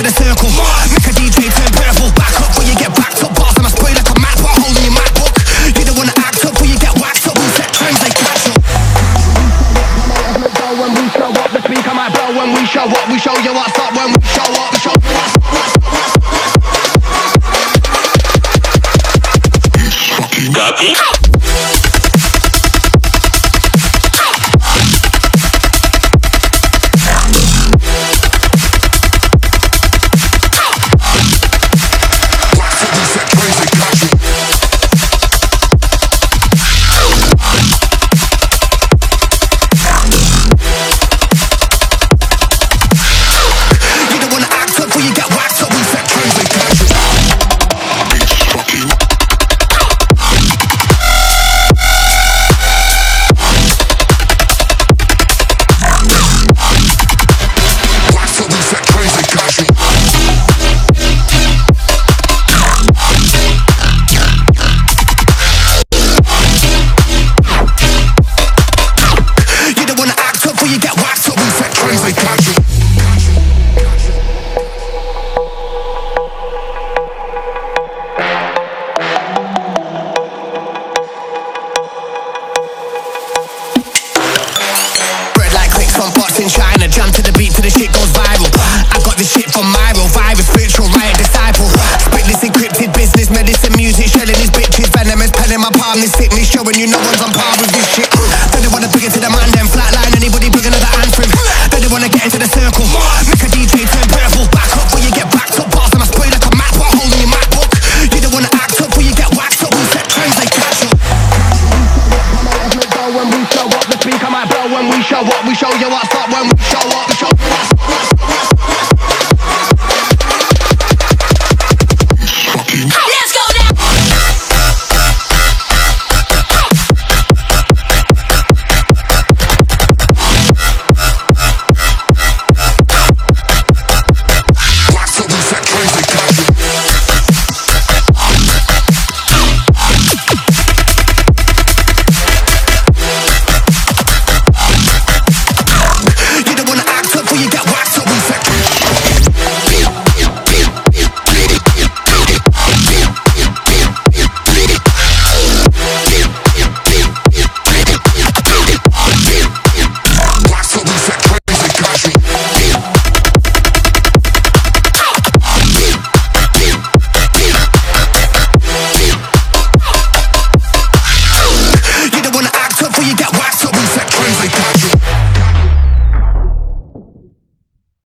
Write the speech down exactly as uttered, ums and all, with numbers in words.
into the circle. Make a D J turn purple. Back up before you get backed up. Bars and I spray like a map, put a hole in your MacBook. You don't wanna act up before you get whacked up. We set trends like catch up. When we show up, the speaker might blow. When we show up, we show you what's up. When we show up, we show you what's up. Got it. When we show up, we show you what's up.